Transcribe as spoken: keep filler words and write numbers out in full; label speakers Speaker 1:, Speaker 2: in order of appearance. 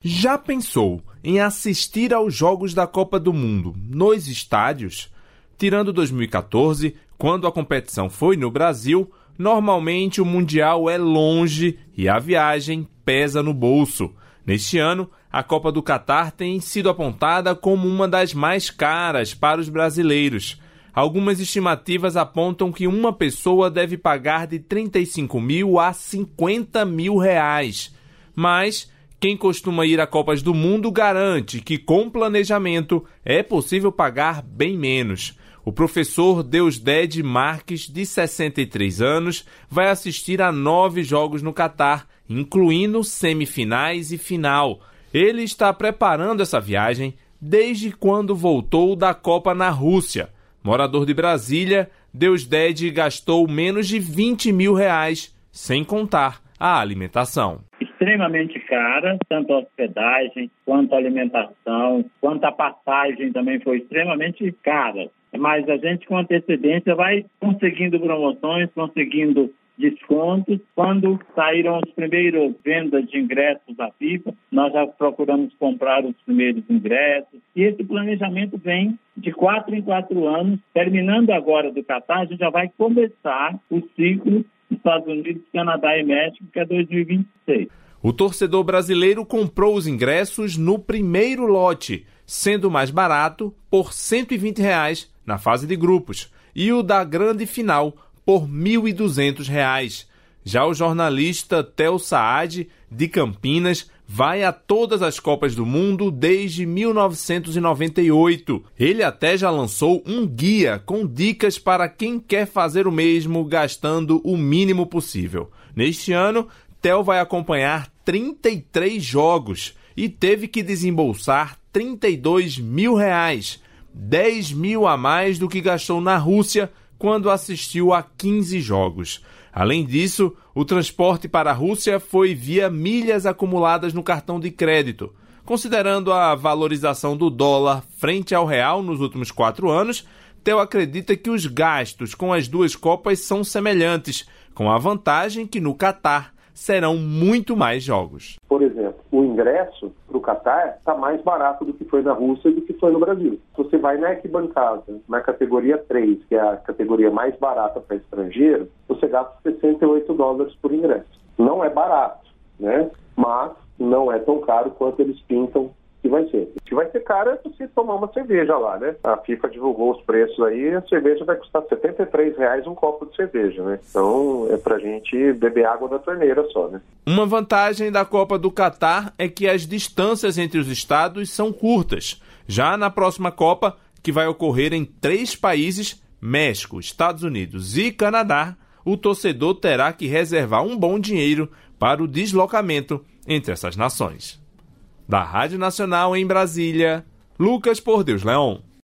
Speaker 1: Já pensou em assistir aos Jogos da Copa do Mundo nos estádios? Tirando dois mil e catorze, quando a competição foi no Brasil, normalmente o Mundial é longe e a viagem pesa no bolso. Neste ano, a Copa do Catar tem sido apontada como uma das mais caras para os brasileiros. Algumas estimativas apontam que uma pessoa deve pagar de trinta e cinco mil a cinquenta mil reais. Mas quem costuma ir a Copas do Mundo garante que, com planejamento, é possível pagar bem menos. O professor Deusdede Marques, de sessenta e três anos, vai assistir a nove jogos no Catar, incluindo semifinais e final. Ele está preparando essa viagem desde quando voltou da Copa na Rússia. Morador de Brasília, Deusdede gastou menos de vinte mil reais, sem contar a alimentação.
Speaker 2: Extremamente cara, tanto a hospedagem, quanto a alimentação, quanto a passagem também foi extremamente cara. Mas a gente, com antecedência, vai conseguindo promoções, conseguindo descontos. Quando saíram as primeiras vendas de ingressos da FIFA, nós já procuramos comprar os primeiros ingressos. E esse planejamento vem de quatro em quatro anos. Terminando agora do Catar, a gente já vai começar o ciclo Estados Unidos, Canadá e México, que é dois mil e vinte e seis.
Speaker 1: O torcedor brasileiro comprou os ingressos no primeiro lote, sendo mais barato por cento e vinte reais na fase de grupos e o da grande final por mil e duzentos reais. Já o jornalista Theo Saad, de Campinas, vai a todas as Copas do Mundo desde mil novecentos e noventa e oito. Ele até já lançou um guia com dicas para quem quer fazer o mesmo gastando o mínimo possível. Neste ano, Theo vai acompanhar trinta e três jogos e teve que desembolsar trinta e dois mil reais, dez mil a mais do que gastou na Rússia quando assistiu a quinze jogos. Além disso, o transporte para a Rússia foi via milhas acumuladas no cartão de crédito. Considerando a valorização do dólar frente ao real nos últimos quatro anos, Theo acredita que os gastos com as duas Copas são semelhantes, com a vantagem que no Catar serão muito mais jogos.
Speaker 3: Por exemplo, o ingresso para o Catar está mais barato do que foi na Rússia e do que foi no Brasil. Se você vai na arquibancada, na categoria três, que é a categoria mais barata para estrangeiro, você gasta sessenta e oito dólares por ingresso. Não é barato, né? Mas não é tão caro quanto eles pintam que vai ser. O que vai ser caro é você tomar uma cerveja lá, né? A FIFA divulgou os preços aí, a cerveja vai custar setenta e três reais um copo de cerveja, né? Então é pra gente beber água da torneira só, né?
Speaker 1: Uma vantagem da Copa do Catar é que as distâncias entre os estados são curtas. Já na próxima Copa, que vai ocorrer em três países, México, Estados Unidos e Canadá, o torcedor terá que reservar um bom dinheiro para o deslocamento entre essas nações. Da Rádio Nacional em Brasília, Lucas Por Deus Leão.